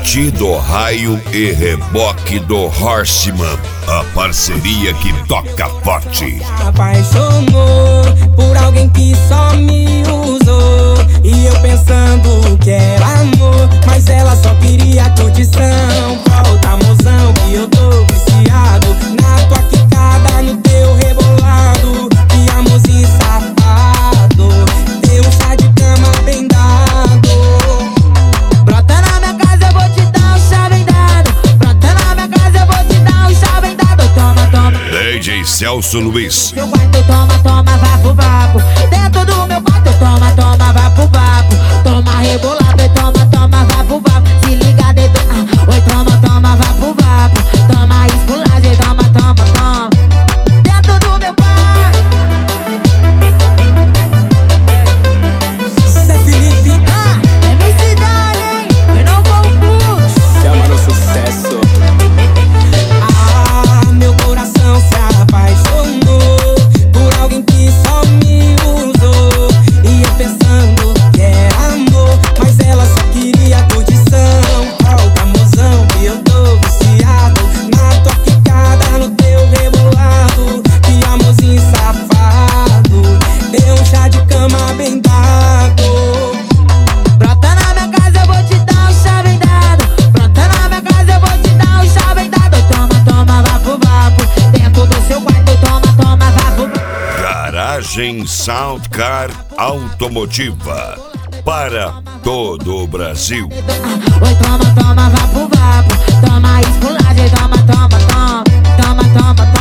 Kit do Raio e Reboque do Horseman, a parceria que toca forte. Apaixonou por alguém que só me usou, e eu pensando que era amor, mas ela só queria curtição. Volta, mozão, que eu tô viciado na tua quicada, no teu rebolado. Que amorzinho safado, deu um chá de cama bem dado. Brota na minha casa, eu vou te dar um chá bem dado. Brota na minha casa, eu vou te dar um chá bem dado. Toma, toma. DJ Celso Luiz. Meu quarto, toma, toma, vapo, vapo. Dentro do meu quarto, toma, toma, vapo, vapo. Toma rebolado, e toma, toma, vapo, vapo. Se liga, dedo, oi, toma, toma, vapo, vapo. Toma esculagem, toma, toma, toma. Dentro do meu quarto. Cê Felipe, é minha cidade, hein? Eu não confundo. Chama no sucesso. Meu coração se apaixonou por alguém que só me usou, e eu pensando que era amor, mas ela só queria curtição. Volta, mozão, que eu tô viciado na tua quicada, no teu rebolado. Que amorzinho safado, deu um chá de cama bem dado. Brota na minha casa, eu vou te dar um chá bem dado. Brota na minha casa, eu vou te dar um chá bem dado. Toma, toma, vapo, vapo. Dentro do seu quarto, toma, toma, vapo. Garagem Soundcar Automotiva para todo o Brasil. Oi, toma, toma, vapo, vapo. Toma esculagem, toma, toma, toma. Toma, toma, toma.